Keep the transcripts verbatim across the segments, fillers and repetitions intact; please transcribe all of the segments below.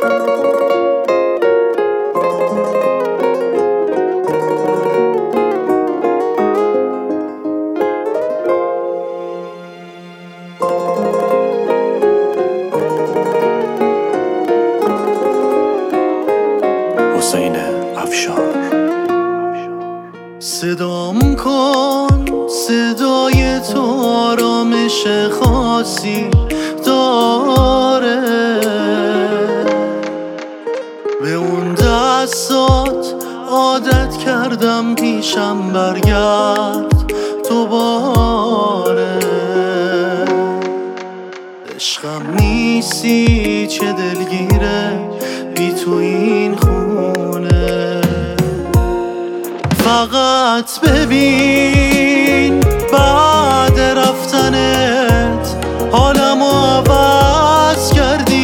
حسین افشار. صدام کن، صدای تو آرامش خاصی داره، به اون دستات عادت کردم پیشم برگرد دوباره. عشقم نیستی چه دلگیره بی تو این خونه، فقط ببین بعد رفتنت حالمو عوض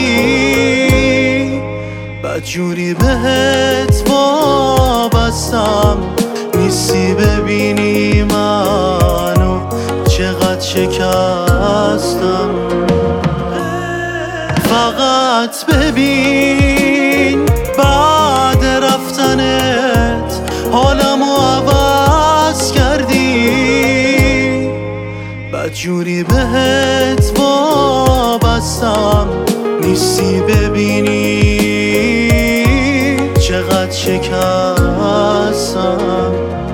کردی، بدجوری بهت وابستم نیستی، ببینی منو چقدر شکستم. فقط ببین بعد رفتنت حالمو عوض کردی، بدجوری بهت وابستم نیستی، ببینی چقدر شکستم.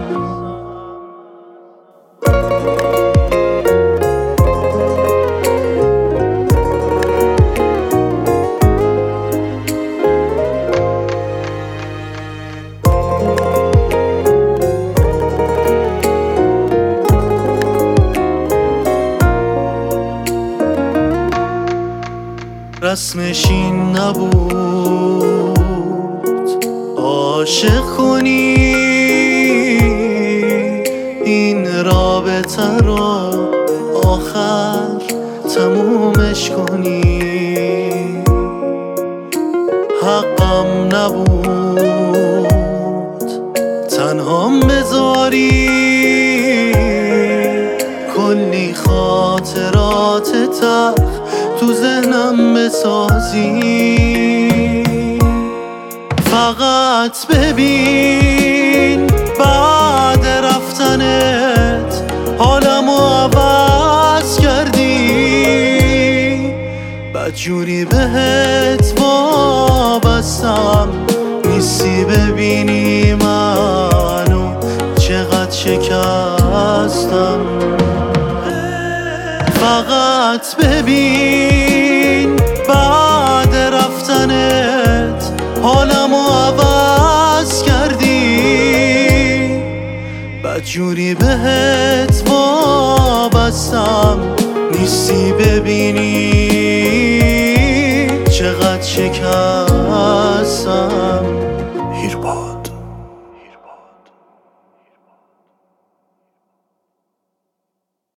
رسمش این نبود عاشق کنی، این رابطه رو آخر تمومش کنی. حقم نبود تنهام بذاری، کلی خاطرات تلخ تو ذهنم بسازی. فقط ببین بعد رفتنت حالمو عوض کردی، بدجوری بهت وابستم نیستی، ببینی منو چقدر شکستم. فقط ببین بعد رفتنت حالمو عوض کردی، بدجوری بهت وابستم نیستی، ببینی